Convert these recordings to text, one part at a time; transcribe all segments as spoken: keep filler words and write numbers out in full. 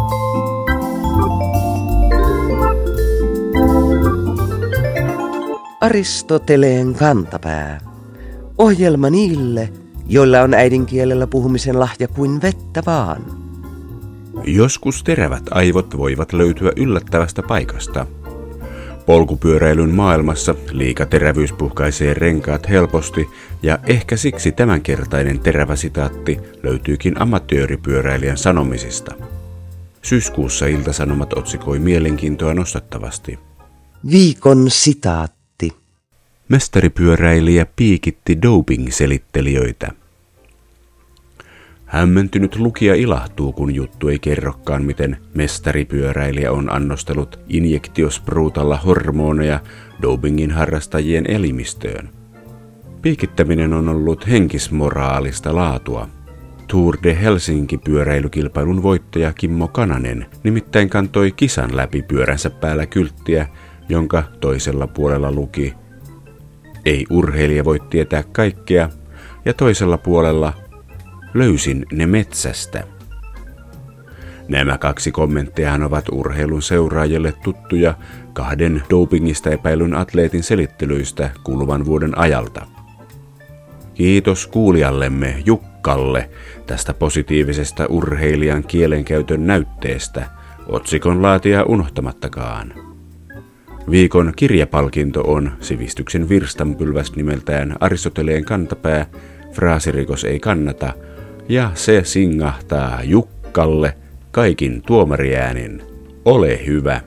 Aristoteleen kantapää. Ohjelma niille, joilla on äidinkielellä puhumisen lahja kuin vettä vaan. Joskus terävät aivot voivat löytyä yllättävästä paikasta. Polkupyöräilyn maailmassa liikaterävyys puhkaisee renkaat helposti ja ehkä siksi tämänkertainen terävä sitaatti löytyykin amatööripyöräilijän sanomisista. Syyskuussa Ilta-Sanomat otsikoi mielenkiintoa nostattavasti. Viikon sitaatti. Mestaripyöräilijä piikitti doping-selittelijöitä. Hämmentynyt lukija ilahtuu, kun juttu ei kerrokaan, miten mestaripyöräilijä on annostellut injektiospruutalla hormoneja dopingin harrastajien elimistöön. Piikittäminen on ollut henkismoraalista laatua. Tour de Helsinki-pyöräilykilpailun voittaja Kimmo Kananen nimittäin kantoi kisan läpi pyöränsä päällä kylttiä, jonka toisella puolella luki "Ei urheilija voi tietää kaikkea" ja toisella puolella "Löysin ne metsästä". Nämä kaksi kommenttiahan ovat urheilun seuraajille tuttuja kahden dopingista epäilyn atleetin selittelyistä kuluvan vuoden ajalta. Kiitos kuulijallemme Jukkalle tästä positiivisesta urheilijan kielenkäytön näytteestä, otsikon laatia unohtamattakaan. Viikon kirjapalkinto on sivistyksen virstanpylväs nimeltään Aristoteleen kantapää, fraasirikos ei kannata, ja se singahtaa Jukkalle kaikin tuomariäänin. Ole hyvä!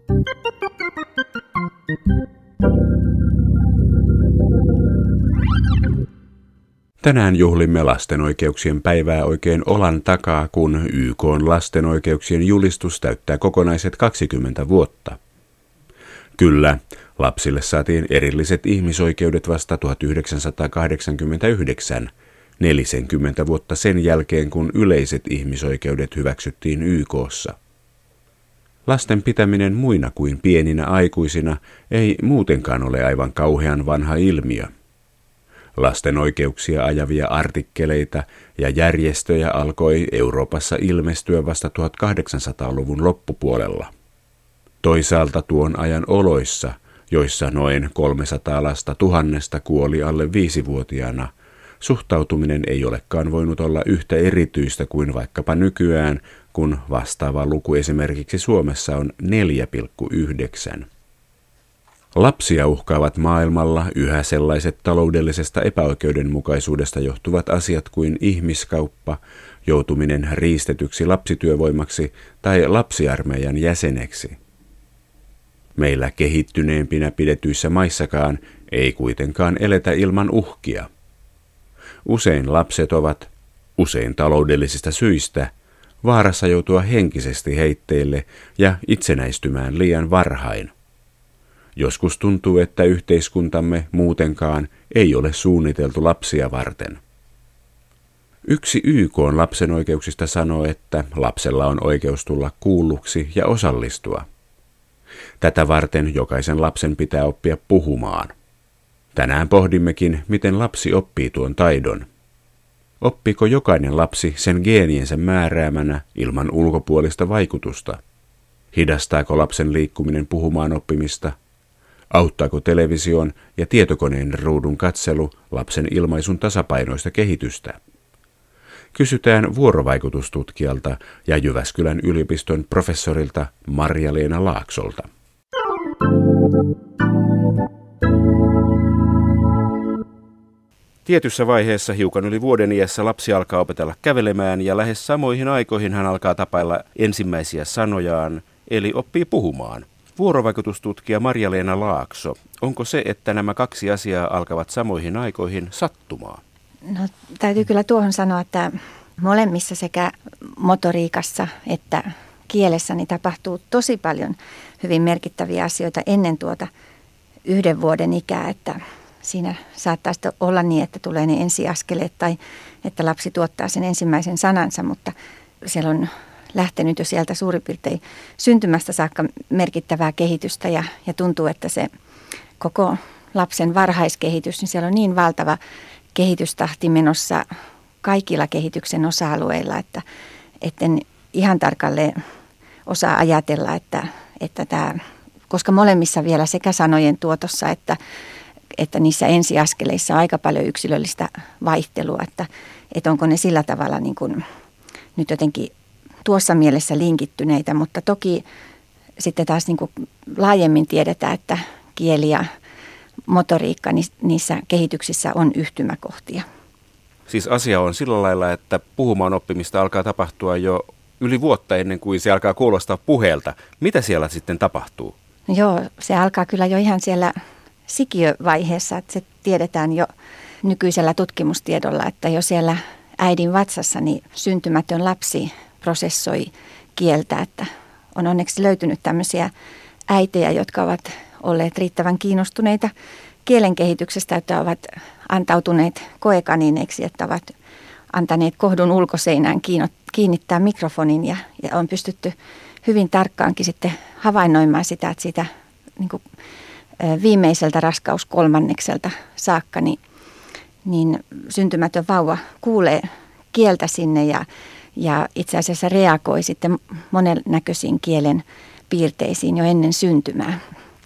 Tänään juhlimme lasten oikeuksien päivää oikein olan takaa, kun Y K:n lasten oikeuksien julistus täyttää kokonaiset kaksikymmentä vuotta. Kyllä, lapsille saatiin erilliset ihmisoikeudet vasta tuhatyhdeksänsataakahdeksankymmentäyhdeksän, neljäkymmentä vuotta sen jälkeen, kun yleiset ihmisoikeudet hyväksyttiin Y K:ssa. Lasten pitäminen muina kuin pieninä aikuisina ei muutenkaan ole aivan kauhean vanha ilmiö. Lasten oikeuksia ajavia artikkeleita ja järjestöjä alkoi Euroopassa ilmestyä vasta tuhatkahdeksansataaluvun loppupuolella. Toisaalta tuon ajan oloissa, joissa noin kolmesataa lasta tuhannesta kuoli alle viisivuotiaana, suhtautuminen ei olekaan voinut olla yhtä erityistä kuin vaikkapa nykyään, kun vastaava luku esimerkiksi Suomessa on neljä pilkku yhdeksän. Lapsia uhkaavat maailmalla yhä sellaiset taloudellisesta epäoikeudenmukaisuudesta johtuvat asiat kuin ihmiskauppa, joutuminen riistetyksi lapsityövoimaksi tai lapsiarmeijan jäseneksi. Meillä kehittyneempinä pidetyissä maissakaan ei kuitenkaan eletä ilman uhkia. Usein lapset ovat, usein taloudellisista syistä, vaarassa joutua henkisesti heitteille ja itsenäistymään liian varhain. Joskus tuntuu, että yhteiskuntamme muutenkaan ei ole suunniteltu lapsia varten. Yksi Y K:n lapsen oikeuksista sanoo, että lapsella on oikeus tulla kuulluksi ja osallistua. Tätä varten jokaisen lapsen pitää oppia puhumaan. Tänään pohdimmekin, miten lapsi oppii tuon taidon. Oppiiko jokainen lapsi sen geeniensä määräämänä ilman ulkopuolista vaikutusta? Hidastaako lapsen liikkuminen puhumaan oppimista? Auttaako television ja tietokoneen ruudun katselu lapsen ilmaisun tasapainoista kehitystä? Kysytään vuorovaikutustutkijalta ja Jyväskylän yliopiston professorilta Marja-Leena Laaksolta. Tietyssä vaiheessa hiukan yli vuoden iässä lapsi alkaa opetella kävelemään ja lähes samoihin aikoihin hän alkaa tapailla ensimmäisiä sanojaan, eli oppii puhumaan. Vuorovaikutustutkija Marja-Leena Laakso, onko se, että nämä kaksi asiaa alkavat samoihin aikoihin sattumaa? No, täytyy kyllä tuohon sanoa, että molemmissa sekä motoriikassa että kielessä niin tapahtuu tosi paljon hyvin merkittäviä asioita ennen tuota yhden vuoden ikää, että siinä saattaa sitten olla niin, että tulee ne ensiaskeleet tai että lapsi tuottaa sen ensimmäisen sanansa, mutta siellä on lähtenyt jo sieltä suurin piirtein syntymästä saakka merkittävää kehitystä ja, ja tuntuu, että se koko lapsen varhaiskehitys, niin siellä on niin valtava kehitystahti menossa kaikilla kehityksen osa-alueilla, että etten ihan tarkalleen osaa ajatella, että, että tämä, koska molemmissa vielä sekä sanojen tuotossa että, että niissä ensiaskeleissa on aika paljon yksilöllistä vaihtelua, että, että onko ne sillä tavalla niin kuin nyt jotenkin tuossa mielessä linkittyneitä, mutta toki sitten taas niin kuin laajemmin tiedetään, että kieli ja motoriikka niissä kehityksissä on yhtymäkohtia. Siis asia on sillä lailla, että puhumaan oppimista alkaa tapahtua jo yli vuotta ennen kuin se alkaa kuulostaa puheelta. Mitä siellä sitten tapahtuu? No joo, se alkaa kyllä jo ihan siellä sikiövaiheessa, että se tiedetään jo nykyisellä tutkimustiedolla, että jo siellä äidin vatsassa niin syntymätön lapsi prosessoi kieltä, että on onneksi löytynyt tämmöisiä äitejä, jotka ovat olleet riittävän kiinnostuneita kielen kehityksestä, että ovat antautuneet koekanineiksi, että ovat antaneet kohdun ulkoseinään kiinnittää mikrofonin ja, ja on pystytty hyvin tarkkaankin sitten havainnoimaan sitä, että siitä niin kuin, viimeiseltä raskauskolmannekselta saakka niin, niin syntymätön vauva kuulee kieltä sinne ja, ja itse asiassa reagoi sitten monennäköisiin kielen piirteisiin jo ennen syntymää.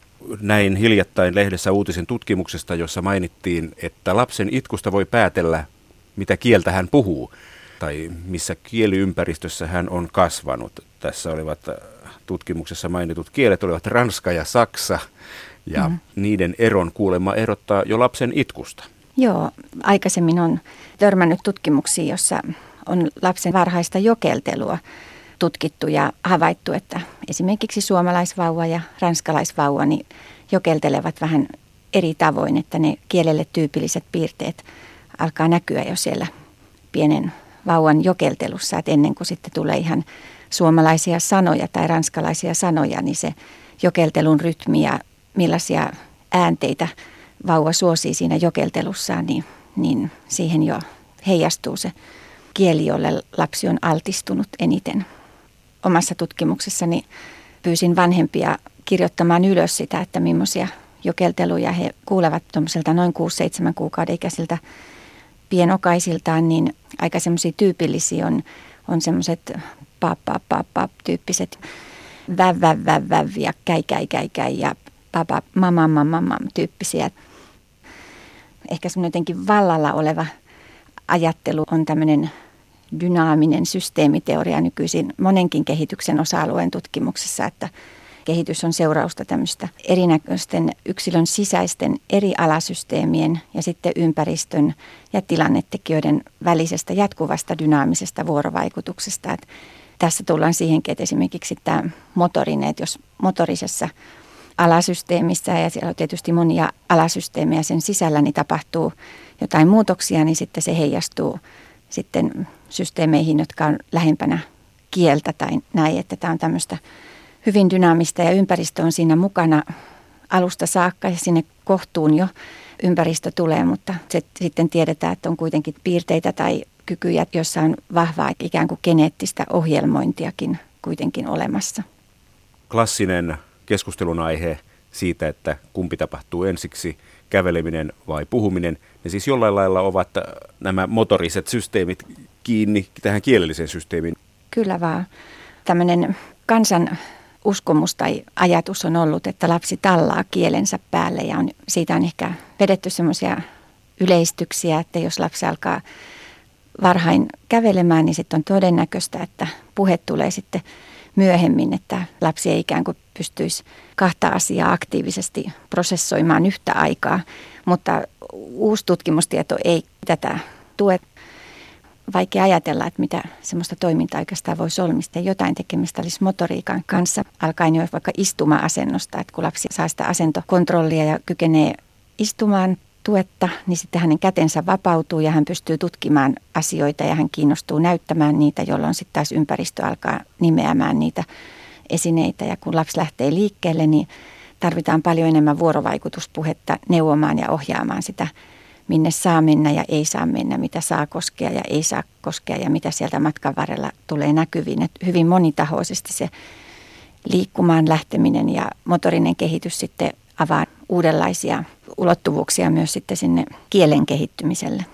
Näin hiljattain lehdessä uutisen tutkimuksesta, jossa mainittiin, että lapsen itkusta voi päätellä, mitä kieltä hän puhuu tai missä kieliympäristössä hän on kasvanut. Tässä olivat tutkimuksessa mainitut kielet olivat ranska ja saksa ja mm. niiden eron kuulemma erottaa jo lapsen itkusta. Joo, aikaisemmin on törmännyt tutkimuksiin, jossa on lapsen varhaista jokeltelua tutkittu ja havaittu, että esimerkiksi suomalaisvauva ja ranskalaisvauva niin jokeltelevat vähän eri tavoin, että ne kielelle tyypilliset piirteet alkaa näkyä jo siellä pienen vauvan jokeltelussa, että ennen kuin sitten tulee ihan suomalaisia sanoja tai ranskalaisia sanoja, niin se jokeltelun rytmi ja millaisia äänteitä vauva suosii siinä jokeltelussaan, niin, niin siihen jo heijastuu se kieli, jolle lapsi on altistunut eniten. Omassa tutkimuksessani pyysin vanhempia kirjoittamaan ylös sitä, että millaisia jokelteluja he kuulevat tuommoiselta noin kuusi seitsemän kuukauden ikäisiltä pienokaisiltaan, niin aika semmoisia tyypillisiä on, on semmoiset pap, pap, pap, pap tyyppiset väv, väv, väv, väv ja käi, käi, käi, käi ja papa, mama, mama, mama tyyppisiä. Ehkä semmoinen jotenkin vallalla oleva ajattelu on tämmöinen dynaaminen systeemiteoria nykyisin monenkin kehityksen osa-alueen tutkimuksessa, että kehitys on seurausta tämmöistä erinäköisten yksilön sisäisten eri alasysteemien ja sitten ympäristön ja tilannetekijöiden välisestä jatkuvasta dynaamisesta vuorovaikutuksesta. Että tässä tullaan siihenkin, että esimerkiksi tämä motorinen, että jos motorisessa alasysteemissä ja siellä on tietysti monia alasysteemejä sen sisällä, niin tapahtuu jotain muutoksia, niin sitten se heijastuu sitten systeemeihin, jotka on lähempänä kieltä tai näin, että tämä on tämmöistä hyvin dynaamista ja ympäristö on siinä mukana alusta saakka ja sinne kohtuun jo ympäristö tulee, mutta se, sitten tiedetään, että on kuitenkin piirteitä tai kykyjä, joissa on vahvaa ikään kuin geneettistä ohjelmointiakin kuitenkin olemassa. Klassinen keskustelun aihe siitä, että kumpi tapahtuu ensiksi, käveleminen vai puhuminen, ne siis jollain lailla ovat nämä motoriset systeemit kiinni tähän kielelliseen systeemiin. Kyllä vaan. Tämmöinen kansan uskomus tai ajatus on ollut, että lapsi tallaa kielensä päälle ja on, siitä on ehkä vedetty semmoisia yleistyksiä, että jos lapsi alkaa varhain kävelemään, niin sitten on todennäköistä, että puhe tulee sitten myöhemmin, että lapsi ei ikään kuin pystyisi kahta asiaa aktiivisesti prosessoimaan yhtä aikaa, mutta uusi tutkimustieto ei tätä tue. Vaikea ajatella, että mitä semmoista toimintaa oikeastaan voisi olla, mistä jotain tekemistä olisi motoriikan kanssa, alkaen jo vaikka istuma-asennosta, että kun lapsi saa sitä asentokontrollia ja kykenee istumaan tuetta, niin sitten hänen kätensä vapautuu ja hän pystyy tutkimaan asioita ja hän kiinnostuu näyttämään niitä, jolloin sitten taas ympäristö alkaa nimeämään niitä esineitä. Ja kun lapsi lähtee liikkeelle, niin tarvitaan paljon enemmän vuorovaikutuspuhetta neuvomaan ja ohjaamaan sitä, minne saa mennä ja ei saa mennä, mitä saa koskea ja ei saa koskea ja mitä sieltä matkan varrella tulee näkyviin. Että hyvin monitahoisesti se liikkumaan lähteminen ja motorinen kehitys sitten avaa uudenlaisia ulottuvuuksia myös sitten sinne kielen kehittymiselle.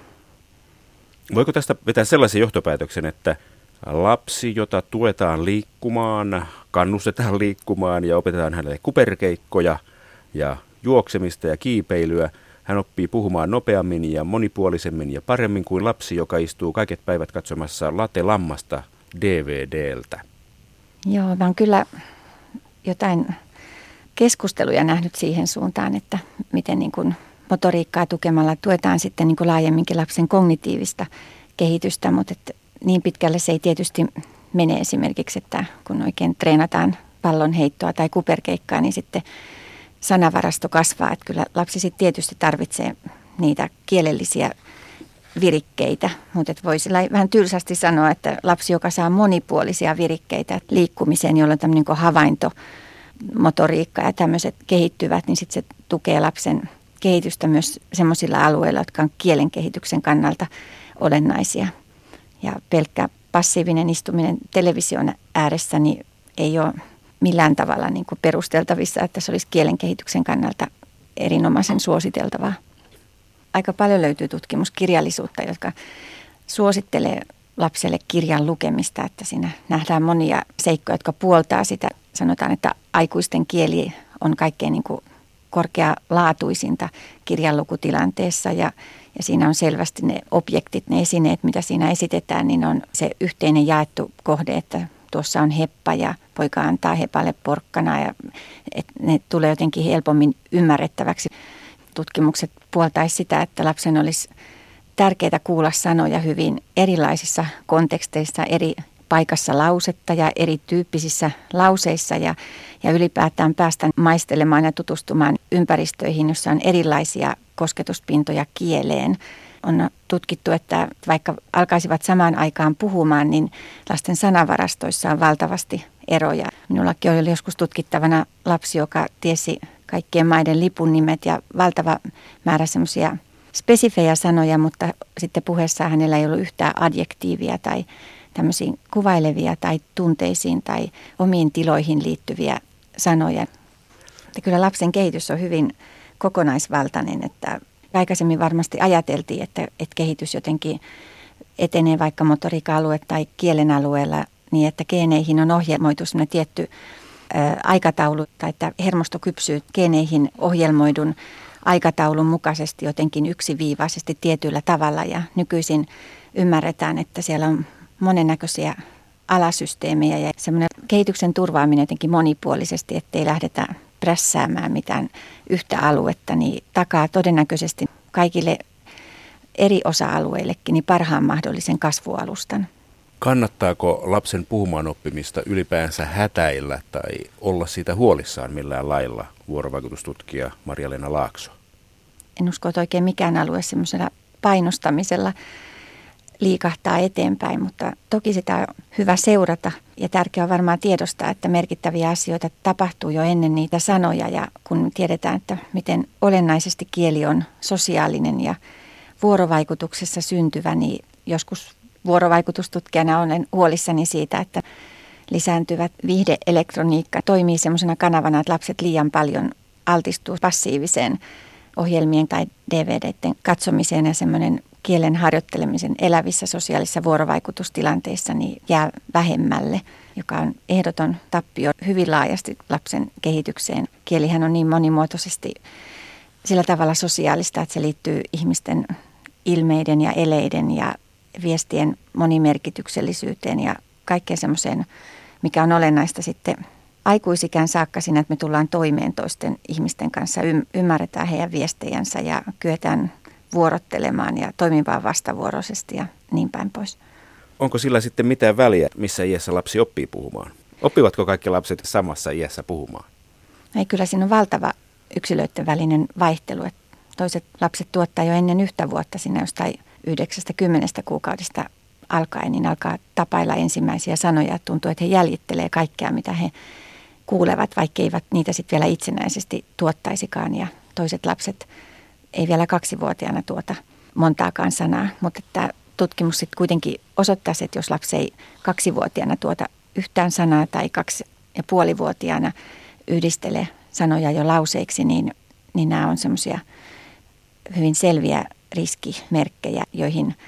Voiko tästä vetää sellaisen johtopäätöksen, että lapsi, jota tuetaan liikkumaan kannustetaan liikkumaan ja opetetaan hänelle kuperkeikkoja ja juoksemista ja kiipeilyä. Hän oppii puhumaan nopeammin ja monipuolisemmin ja paremmin kuin lapsi, joka istuu kaiket päivät katsomassa Late Lammasta D V D:ltä. Joo, mä oon kyllä jotain keskusteluja nähnyt siihen suuntaan, että miten niin kuin motoriikkaa tukemalla tuetaan sitten niin kuin laajemminkin lapsen kognitiivista kehitystä, mutta että niin pitkälle se ei tietysti mene esimerkiksi, että kun oikein treenataan pallonheittoa tai kuperkeikkaa, niin sitten sanavarasto kasvaa. Että kyllä lapsi sitten tietysti tarvitsee niitä kielellisiä virikkeitä, mutta voisi vähän tylsästi sanoa, että lapsi, joka saa monipuolisia virikkeitä liikkumiseen, jolloin tämmöinen niin havainto, motoriikka ja tämmöiset kehittyvät, niin sitten se tukee lapsen kehitystä myös semmoisilla alueilla, jotka on kielen kehityksen kannalta olennaisia. Ja pelkkä passiivinen istuminen television ääressä niin ei ole millään tavalla niin kuin perusteltavissa, että se olisi kielen kehityksen kannalta erinomaisen suositeltavaa. Aika paljon löytyy tutkimuskirjallisuutta, jotka suosittelee lapselle kirjan lukemista, että siinä nähdään monia seikkoja, jotka puoltaa sitä. Sanotaan, että aikuisten kieli on kaikkein niin kuin korkealaatuisinta kirjanlukutilanteessa ja, ja siinä on selvästi ne objektit, ne esineet, mitä siinä esitetään, niin on se yhteinen jaettu kohde, että tuossa on heppa ja poika antaa hepalle porkkana ja että ne tulee jotenkin helpommin ymmärrettäväksi. Tutkimukset puoltaisi sitä, että lapsen olisi tärkeää kuulla sanoja hyvin erilaisissa konteksteissa, eri paikassa lausetta ja erityyppisissä lauseissa ja, ja ylipäätään päästä maistelemaan ja tutustumaan ympäristöihin, jossa on erilaisia kosketuspintoja kieleen. On tutkittu, että vaikka alkaisivat samaan aikaan puhumaan, niin lasten sanavarastoissa on valtavasti eroja. Minullakin oli joskus tutkittavana lapsi, joka tiesi kaikkien maiden lipun nimet ja valtava määrä semmoisia spesifejä sanoja, mutta sitten puheessaan hänellä ei ollut yhtään adjektiivia tai tämmöisiin kuvailevia tai tunteisiin tai omiin tiloihin liittyviä sanoja. Että kyllä lapsen kehitys on hyvin kokonaisvaltainen, että aikaisemmin varmasti ajateltiin, että, että kehitys jotenkin etenee vaikka motoriikka-alue tai kielen alueella niin, että geeneihin on ohjelmoitu sellainen tietty ä, aikataulu tai että hermosto kypsyy geeneihin ohjelmoidun aikataulun mukaisesti jotenkin yksiviivaisesti tietyllä tavalla ja nykyisin ymmärretään, että siellä on monennäköisiä alasysteemejä ja semmoinen kehityksen turvaaminen jotenkin monipuolisesti, ettei lähdetä prässäämään mitään yhtä aluetta, niin takaa todennäköisesti kaikille eri osa-alueillekin niin parhaan mahdollisen kasvualustan. Kannattaako lapsen puhumaan oppimista ylipäänsä hätäillä tai olla siitä huolissaan millään lailla, vuorovaikutustutkija Marja-Leena Laakso? En usko, että oikein mikään alue semmoisella painostamisella liikahtaa eteenpäin, mutta toki sitä on hyvä seurata ja tärkeää on varmaan tiedostaa, että merkittäviä asioita tapahtuu jo ennen niitä sanoja ja kun tiedetään, että miten olennaisesti kieli on sosiaalinen ja vuorovaikutuksessa syntyvä, niin joskus vuorovaikutustutkijana olen huolissani siitä, että lisääntyvät viihdeelektroniikka toimii semmoisena kanavana, että lapset liian paljon altistuu passiiviseen ohjelmien tai D V D:iden katsomiseen ja semmoinen kielen harjoittelemisen elävissä sosiaalisissa vuorovaikutustilanteissa niin jää vähemmälle, joka on ehdoton tappio hyvin laajasti lapsen kehitykseen. Kielihän on niin monimuotoisesti sillä tavalla sosiaalista, että se liittyy ihmisten ilmeiden ja eleiden ja viestien monimerkityksellisyyteen ja kaikkeen semmoiseen, mikä on olennaista sitten aikuisikään saakka siinä, että me tullaan toimeen toisten ihmisten kanssa, ymmärretään heidän viestejänsä ja kyetään vuorottelemaan ja toimimaan vastavuoroisesti ja niin päin pois. Onko sillä sitten mitään väliä, missä iässä lapsi oppii puhumaan? Oppivatko kaikki lapset samassa iässä puhumaan? Ei, kyllä siinä on valtava yksilöiden välinen vaihtelu. Että toiset lapset tuottaa jo ennen yhtä vuotta siinä jostain yhdeksästä kymmenestä kuukaudesta alkaen, niin alkaa tapailla ensimmäisiä sanoja. Tuntuu, että he jäljittelee kaikkea, mitä he kuulevat, vaikka eivät niitä sitten vielä itsenäisesti tuottaisikaan. Ja toiset lapset ei vielä kaksivuotiaana tuota montaakaan sanaa, mutta tämä tutkimus sitten kuitenkin osoittaisi, että jos lapsi ei kaksivuotiaana tuota yhtään sanaa tai kaksi ja puolivuotiaana yhdistele sanoja jo lauseiksi, niin, niin nämä on semmoisia hyvin selviä riskimerkkejä, joihin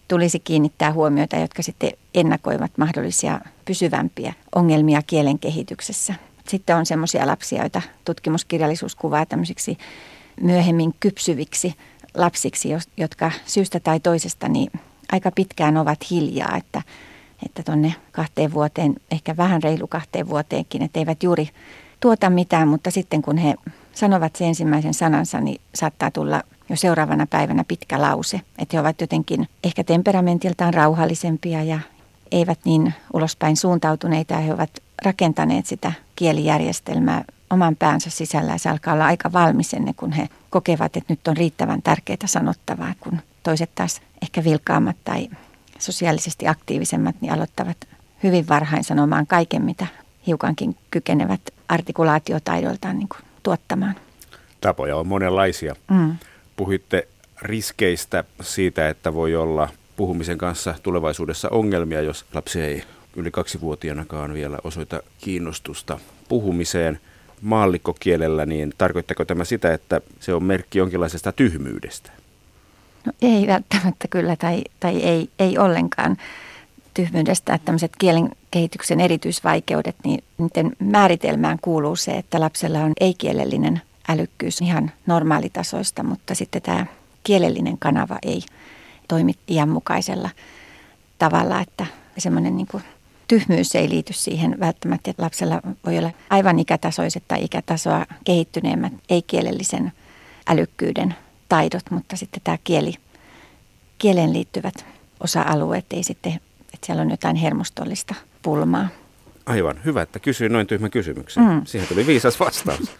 tulisi kiinnittää huomiota, jotka sitten ennakoivat mahdollisia pysyvämpiä ongelmia kielen kehityksessä. Sitten on semmoisia lapsia, joita tutkimuskirjallisuus kuvaa tämmöisiksi myöhemmin kypsyviksi lapsiksi, jotka syystä tai toisesta niin aika pitkään ovat hiljaa, että että tuonne kahteen vuoteen, ehkä vähän reilu kahteen vuoteenkin, että eivät juuri tuota mitään, mutta sitten kun he sanovat sen ensimmäisen sanansa, niin saattaa tulla jo seuraavana päivänä pitkä lause. Että he ovat jotenkin ehkä temperamentiltaan rauhallisempia ja eivät niin ulospäin suuntautuneita ja he ovat rakentaneet sitä kielijärjestelmää oman päänsä sisällä ja se alkaa olla aika valmis ennen kuin he kokevat, että nyt on riittävän tärkeää sanottavaa, kun toiset taas ehkä vilkaammat tai sosiaalisesti aktiivisemmat niin aloittavat hyvin varhain sanomaan kaiken, mitä hiukankin kykenevät artikulaatiotaidoiltaan niin kuin tuottamaan. Tapoja on monenlaisia. Mm. Puhuitte riskeistä siitä, että voi olla puhumisen kanssa tulevaisuudessa ongelmia, jos lapsi ei yli kaksivuotiaanakaan vielä osoita kiinnostusta puhumiseen maallikkokielellä, niin tarkoittaako tämä sitä, että se on merkki jonkinlaisesta tyhmyydestä? No ei välttämättä kyllä tai, tai ei, ei ollenkaan tyhmyydestä, että tämmöiset kielen kehityksen erityisvaikeudet, niin niiden määritelmään kuuluu se, että lapsella on ei-kielellinen älykkyys ihan normaalitasoista, mutta sitten tämä kielellinen kanava ei toimi iänmukaisella tavalla, että semmoinen niin kuin tyhmyys ei liity siihen välttämättä, että lapsella voi olla aivan ikätasoiset tai ikätasoa kehittyneemmät ei-kielellisen älykkyyden taidot, mutta sitten tämä kieli, kieleen liittyvät osa-alueet ei sitten, että siellä on jotain hermostollista pulmaa. Aivan, hyvä, että kysyin noin tyhmän kysymyksen. Mm. Siihen tuli viisas vastaus.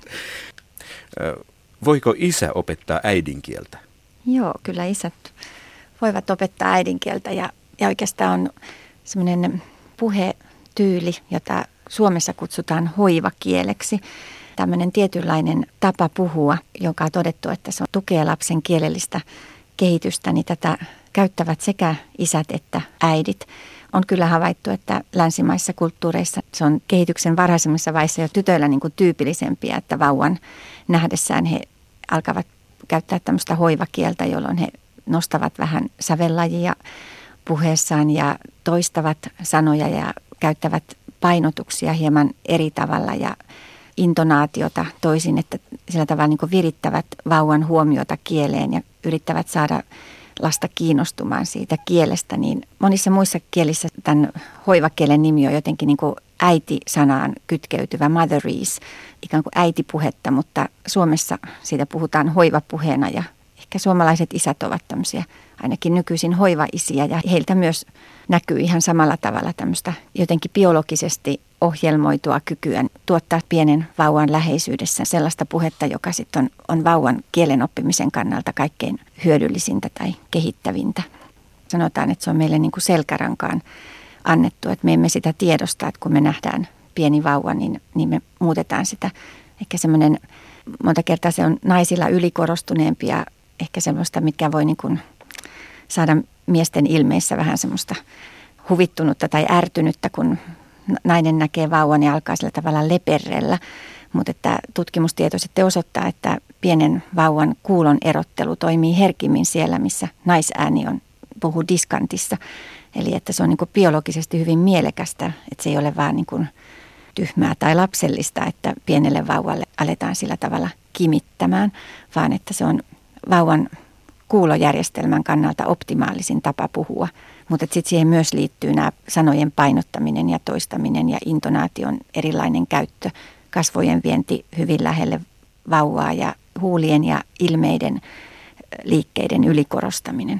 Voiko isä opettaa äidinkieltä? Joo, kyllä isät voivat opettaa äidinkieltä ja, ja oikeastaan on semmoinen puhetyyli, jota Suomessa kutsutaan hoivakieleksi. Tämmöinen tietynlainen tapa puhua, joka on todettu, että se tukee lapsen kielellistä kehitystä, niin tätä käyttävät sekä isät että äidit. On kyllä havaittu, että länsimaissa kulttuureissa se on kehityksen varhaisemmissa vaiheissa jo tytöillä niin kuin tyypillisempiä, että vauvan nähdessään he alkavat käyttää tämmöistä hoivakieltä, jolloin he nostavat vähän sävellajia puheessaan ja toistavat sanoja ja käyttävät painotuksia hieman eri tavalla ja intonaatiota toisin, että sillä tavalla niin kuin virittävät vauvan huomiota kieleen ja yrittävät saada lasta kiinnostumaan siitä kielestä, niin monissa muissa kielissä tämän hoivakielen nimi on jotenkin niin kuin äiti-sanaan kytkeytyvä motheries, ikään kuin äitipuhetta, mutta Suomessa siitä puhutaan hoivapuheena ja ehkä suomalaiset isät ovat tämmöisiä ainakin nykyisin hoivaisiä ja heiltä myös näkyy ihan samalla tavalla tämmöistä jotenkin biologisesti ohjelmoitua kykyä tuottaa pienen vauvan läheisyydessä sellaista puhetta, joka sitten on, on vauvan kielen oppimisen kannalta kaikkein hyödyllisintä tai kehittävintä. Sanotaan, että se on meille niin kuin selkärankaan annettu, että me emme sitä tiedosta, että kun me nähdään pieni vauva, niin, niin me muutetaan sitä. Ehkä semmoinen, monta kertaa se on naisilla ylikorostuneempi ja ehkä semmoista, mitkä voi niin kuin saada miesten ilmeissä vähän semmoista huvittunutta tai ärtynyttä, kun nainen näkee vauvan ja alkaa sillä tavalla leperrellä. Mutta että tutkimustieto sitten osoittaa, että pienen vauvan kuulon erottelu toimii herkimmin siellä, missä naisääni on, puhuu diskantissa. Eli että se on niin kuin biologisesti hyvin mielekästä, että se ei ole vaan niin kuin tyhmää tai lapsellista, että pienelle vauvalle aletaan sillä tavalla kimittämään, vaan että se on vauvan kuulojärjestelmän kannalta optimaalisin tapa puhua. Mutta sitten siihen myös liittyy nämä sanojen painottaminen ja toistaminen ja intonaation erilainen käyttö, kasvojen vienti hyvin lähelle vauvaa ja huulien ja ilmeiden liikkeiden ylikorostaminen.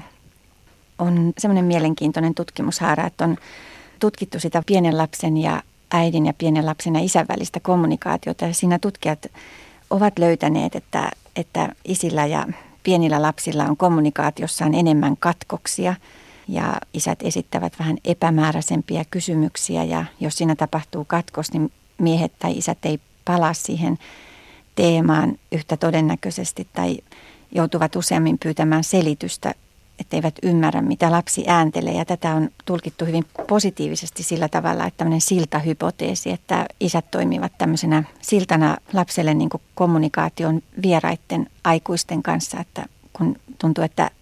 On semmoinen mielenkiintoinen tutkimushaara, että on tutkittu sitä pienen lapsen ja äidin ja pienen lapsen ja isän välistä kommunikaatiota. Ja siinä tutkijat ovat löytäneet, että, että isillä ja pienillä lapsilla on kommunikaatiossaan enemmän katkoksia ja isät esittävät vähän epämääräisempiä kysymyksiä ja jos siinä tapahtuu katkos, niin miehet tai isät ei palaa siihen teemaan yhtä todennäköisesti tai joutuvat useammin pyytämään selitystä, etteivät ymmärrä, mitä lapsi ääntelee. Ja tätä on tulkittu hyvin positiivisesti sillä tavalla, että tämmöinen siltahypoteesi, että isät toimivat tämmöisenä siltana lapselle niin kuin kommunikaation vieraiden aikuisten kanssa, että kun tuntuu, että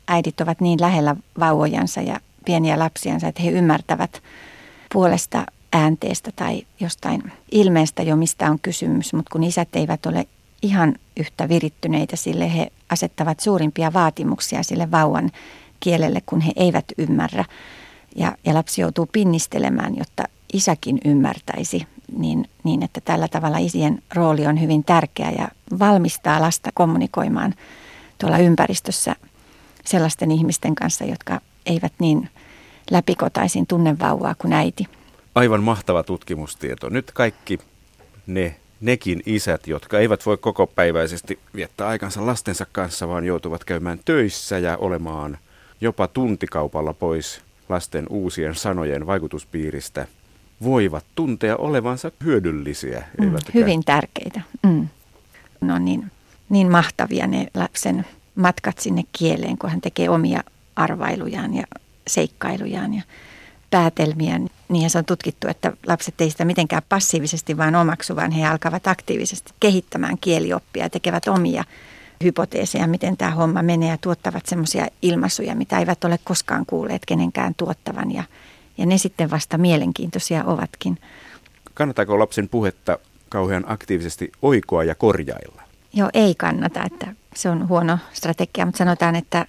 äidit ovat niin lähellä vauvojansa ja pieniä lapsiansa, että he ymmärtävät puolesta äänteestä tai jostain ilmeestä jo, mistä on kysymys, mutta kun isät eivät ole ihan yhtä virittyneitä sille, he asettavat suurimpia vaatimuksia sille vauvan kielelle, kun he eivät ymmärrä. Ja, ja lapsi joutuu pinnistelemään, jotta isäkin ymmärtäisi, niin, niin että tällä tavalla isien rooli on hyvin tärkeä ja valmistaa lasta kommunikoimaan tuolla ympäristössä sellaisten ihmisten kanssa, jotka eivät niin läpikotaisin tunne vauvaa kuin äiti. Aivan mahtava tutkimustieto. Nyt kaikki ne, nekin isät, jotka eivät voi kokopäiväisesti viettää aikansa lastensa kanssa, vaan joutuvat käymään töissä ja olemaan jopa tuntikaupalla pois lasten uusien sanojen vaikutuspiiristä, voivat tuntea olevansa hyödyllisiä. Mm, hyvin tärkeitä. Mm. No niin, niin mahtavia ne lapsen matkat sinne kieleen, kun hän tekee omia arvailujaan ja seikkailujaan ja päätelmiään. Niinhän se on tutkittu, että lapset ei sitä mitenkään passiivisesti vaan omaksu, vaan he alkavat aktiivisesti kehittämään kielioppia ja tekevät omia hypoteeseja, miten tämä homma menee ja tuottavat semmoisia ilmaisuja, mitä eivät ole koskaan kuulleet kenenkään tuottavan ja, ja ne sitten vasta mielenkiintoisia ovatkin. Kannattaako lapsen puhetta kauhean aktiivisesti oikoa ja korjailla? Joo, ei kannata, että se on huono strategia, mutta sanotaan, että,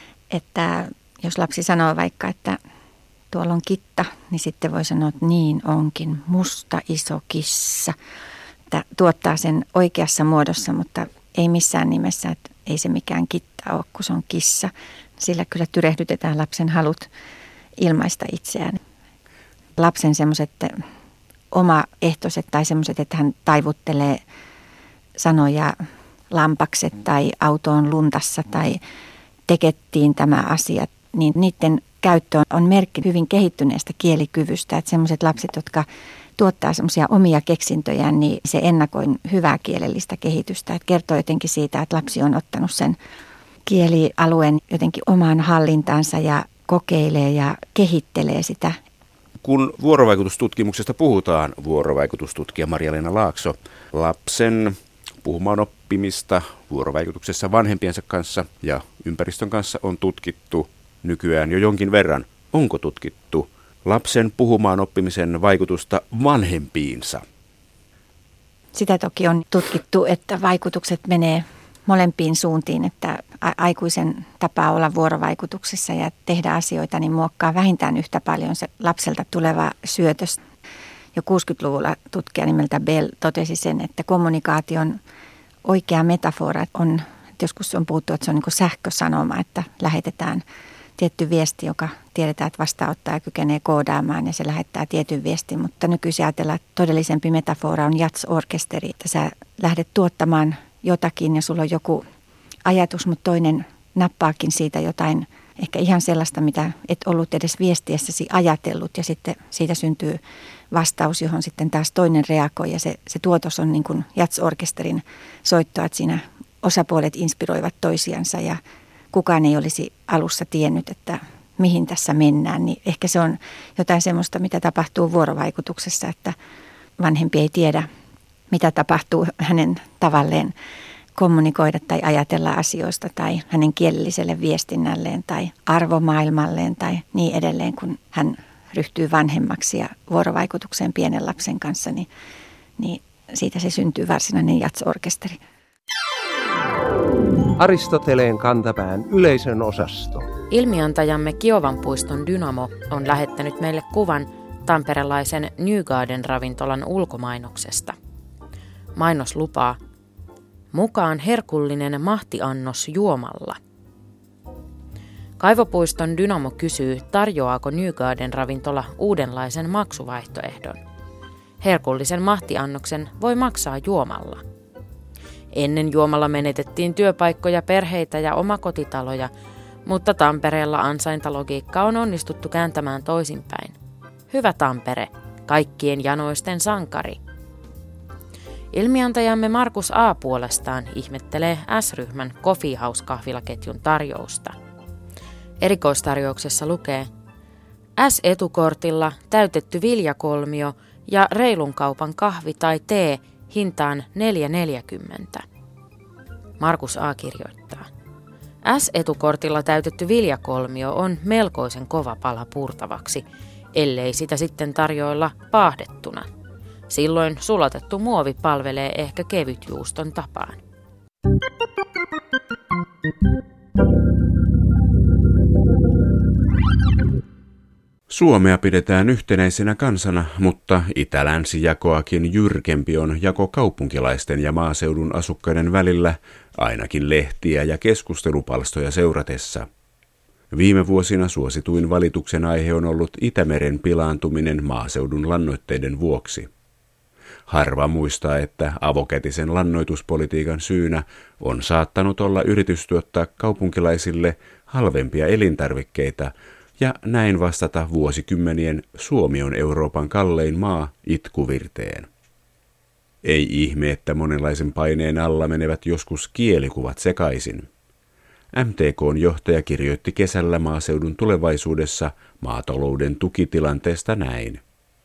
että jos lapsi sanoo vaikka, että tuolla on kitta, niin sitten voi sanoa, että niin onkin, musta iso kissa. Että tuottaa sen oikeassa muodossa, mutta ei missään nimessä, että ei se mikään kitta ole, kun se on kissa. Sillä kyllä tyrehdytetään lapsen halut ilmaista itseään. Lapsen semmoiset omaehtoiset tai semmoiset, että hän taivuttelee sanoja lampakset tai auto on luntassa tai tekettiin tämä asia, niin niiden käyttö on merkki hyvin kehittyneestä kielikyvystä. Että semmoiset lapset, jotka tuottaa semmoisia omia keksintöjään, niin se ennakoi hyvää kielellistä kehitystä. Että kertoo jotenkin siitä, että lapsi on ottanut sen kielialueen jotenkin omaan hallintaansa ja kokeilee ja kehittelee sitä. Kun vuorovaikutustutkimuksesta puhutaan, vuorovaikutustutkija Marja-Leena Laakso, lapsen puhumaan oppimista vuorovaikutuksessa vanhempiensa kanssa ja ympäristön kanssa on tutkittu nykyään jo jonkin verran. Onko tutkittu lapsen puhumaan oppimisen vaikutusta vanhempiinsa? Sitä toki on tutkittu, että vaikutukset menee molempiin suuntiin, että aikuisen tapa olla vuorovaikutuksessa ja tehdä asioita, niin muokkaa vähintään yhtä paljon se lapselta tuleva syötös. Jo kuusikymmentäluvulla tutkija nimeltä Bell totesi sen, että kommunikaation oikea metafora on, joskus on puhuttu, että se on niin kuin sähkösanoma, että lähetetään tietty viesti, joka tiedetään, että vastaanottaja kykenee koodaamaan ja se lähettää tietyn viestin, mutta nykyisin ajatellaan, että todellisempi metafora on jazz-orkesteri, että sä lähdet tuottamaan jotakin ja sulla on joku ajatus, mutta toinen nappaakin siitä jotain, ehkä ihan sellaista, mitä et ollut edes viestiessäsi ajatellut ja sitten siitä syntyy vastaus, johon sitten taas toinen reagoi ja se, se tuotos on niin kuin jazz-orkesterin soittoa, että siinä osapuolet inspiroivat toisiansa ja kukaan ei olisi alussa tiennyt, että mihin tässä mennään, niin ehkä se on jotain semmoista, mitä tapahtuu vuorovaikutuksessa, että vanhempi ei tiedä, mitä tapahtuu hänen tavalleen kommunikoida tai ajatella asioista tai hänen kielelliselle viestinnälleen tai arvomaailmalleen tai niin edelleen, kun hän ryhtyy vanhemmaksi ja vuorovaikutukseen pienen lapsen kanssa, niin, niin siitä se syntyy varsinainen jazz-orkesteri. Aristoteleen kantapään yleisön osasto. Ilmiantajamme Kiovan puiston Dynamo on lähettänyt meille kuvan tamperelaisen Newgarden-ravintolan ulkomainoksesta. Mainos lupaa: mukaan herkullinen mahtiannos juomalla. Kaivopuiston Dynamo kysyy, tarjoaako Newgarden-ravintola uudenlaisen maksuvaihtoehdon. Herkullisen mahtiannoksen voi maksaa juomalla. Ennen juomalla menetettiin työpaikkoja, perheitä ja omakotitaloja, mutta Tampereella ansaintalogiikka on onnistuttu kääntämään toisinpäin. Hyvä Tampere, kaikkien janoisten sankari. Ilmiantajamme Markus A. puolestaan ihmettelee S-ryhmän Coffee House-kahvilaketjun tarjousta. Erikoistarjouksessa lukee: S-etukortilla täytetty viljakolmio ja reilun kaupan kahvi tai tee hintaan neljä neljäkymmentä. Markus A. kirjoittaa: S-etukortilla täytetty viljakolmio on melkoisen kova pala purtavaksi, ellei sitä sitten tarjoilla paahdettuna. Silloin sulatettu muovi palvelee ehkä kevytjuuston tapaan. Suomea pidetään yhtenäisenä kansana, mutta itä-länsi-jakoakin jyrkempi on jako kaupunkilaisten ja maaseudun asukkaiden välillä, ainakin lehtiä ja keskustelupalstoja seuratessa. Viime vuosina suosituin valituksen aihe on ollut Itämeren pilaantuminen maaseudun lannoitteiden vuoksi. Harva muistaa, että avokätisen lannoituspolitiikan syynä on saattanut olla yritys tuottaa kaupunkilaisille halvempia elintarvikkeita ja näin vastata vuosikymmenien Suomi on Euroopan kallein maa itkuvirteen. Ei ihme, että monenlaisen paineen alla menevät joskus kielikuvat sekaisin. M T K:n johtaja kirjoitti kesällä maaseudun tulevaisuudessa maatalouden tukitilanteesta näin.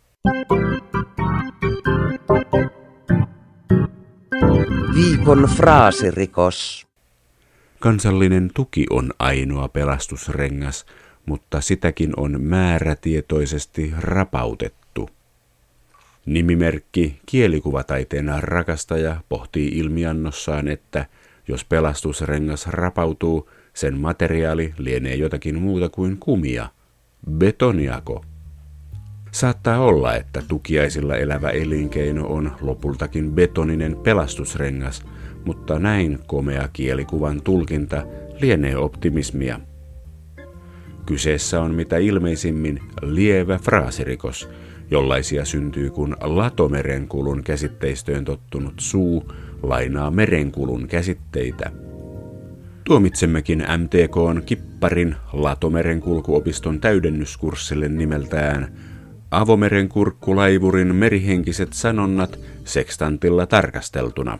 Viikon fraasirikos. Kansallinen tuki on ainoa pelastusrengas, mutta sitäkin on määrätietoisesti rapautettu. Nimimerkki Kielikuvataiteen rakastaja pohtii ilmiannossaan, että jos pelastusrengas rapautuu, sen materiaali lienee jotakin muuta kuin kumia, betoniako. Saattaa olla, että tukiaisilla elävä elinkeino on lopultakin betoninen pelastusrengas, mutta näin komea kielikuvan tulkinta lienee optimismia. Kyseessä on mitä ilmeisimmin lievä fraasirikos, jollaisia syntyy kun latomerenkulun käsitteistöön tottunut suu lainaa merenkulun käsitteitä. Tuomitsemmekin M T K:n kipparin latomerenkulkuopiston täydennyskurssille nimeltään Avomerenkurkkulaivurin merihenkiset sanonnat sekstantilla tarkasteltuna.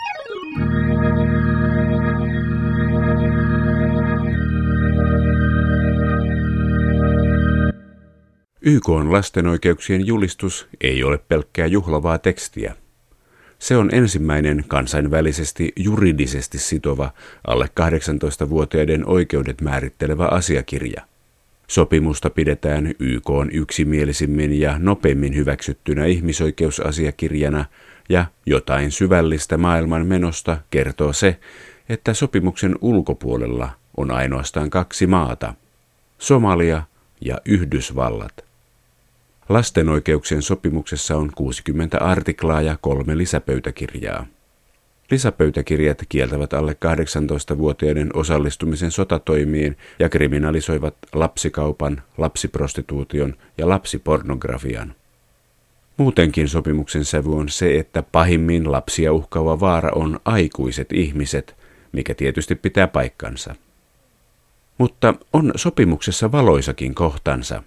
Y K:n lasten oikeuksien julistus ei ole pelkkää juhlavaa tekstiä. Se on ensimmäinen kansainvälisesti juridisesti sitova alle kahdeksantoistavuotiaiden oikeudet määrittelevä asiakirja. Sopimusta pidetään Y K:n yksimielisimmin ja nopeimmin hyväksyttynä ihmisoikeusasiakirjana, ja jotain syvällistä maailman menosta kertoo se, että sopimuksen ulkopuolella on ainoastaan kaksi maata, Somalia ja Yhdysvallat. Lasten oikeuksien sopimuksessa on kuusikymmentä artiklaa ja kolme lisäpöytäkirjaa. Lisäpöytäkirjat kieltävät alle kahdeksantoistavuotiaiden osallistumisen sotatoimiin ja kriminalisoivat lapsikaupan, lapsiprostituution ja lapsipornografian. Muutenkin sopimuksen sävy on se, että pahimmin lapsia uhkaava vaara on aikuiset ihmiset, mikä tietysti pitää paikkansa. Mutta on sopimuksessa valoisakin kohtansa.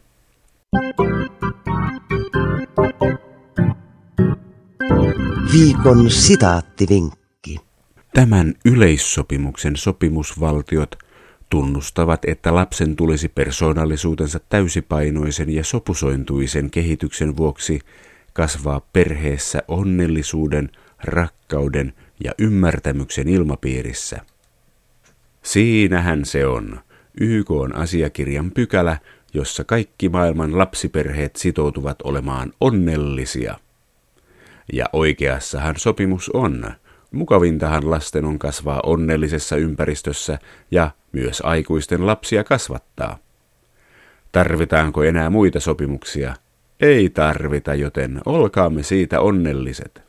Viikon sitaattivinkki. Tämän yleissopimuksen sopimusvaltiot tunnustavat, että lapsen tulisi persoonallisuutensa täysipainoisen ja sopusointuisen kehityksen vuoksi kasvaa perheessä onnellisuuden, rakkauden ja ymmärtämyksen ilmapiirissä. Siinähän se on, Y K:n asiakirjan pykälä, jossa kaikki maailman lapsiperheet sitoutuvat olemaan onnellisia. Ja oikeassahan sopimus on. Mukavintahan lasten on kasvaa onnellisessa ympäristössä ja myös aikuisten lapsia kasvattaa. Tarvitaanko enää muita sopimuksia? Ei tarvita, joten olkaamme siitä onnelliset.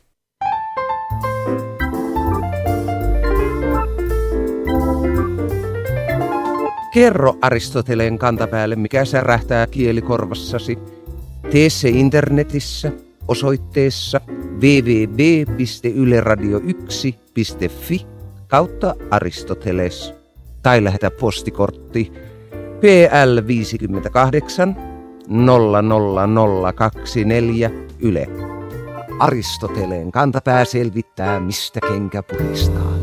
Kerro Aristoteleen kantapäälle, mikä särähtää kielikorvassasi. Tee se internetissä osoitteessa double-u double-u double-u piste yle radio yksi piste fi kautta Aristoteles tai lähetä postikortti P L viisikymmentäkahdeksan nolla nolla nolla kaksikymmentäneljä Yle. Aristoteleen kantapää selvittää, mistä kenkä puristaa.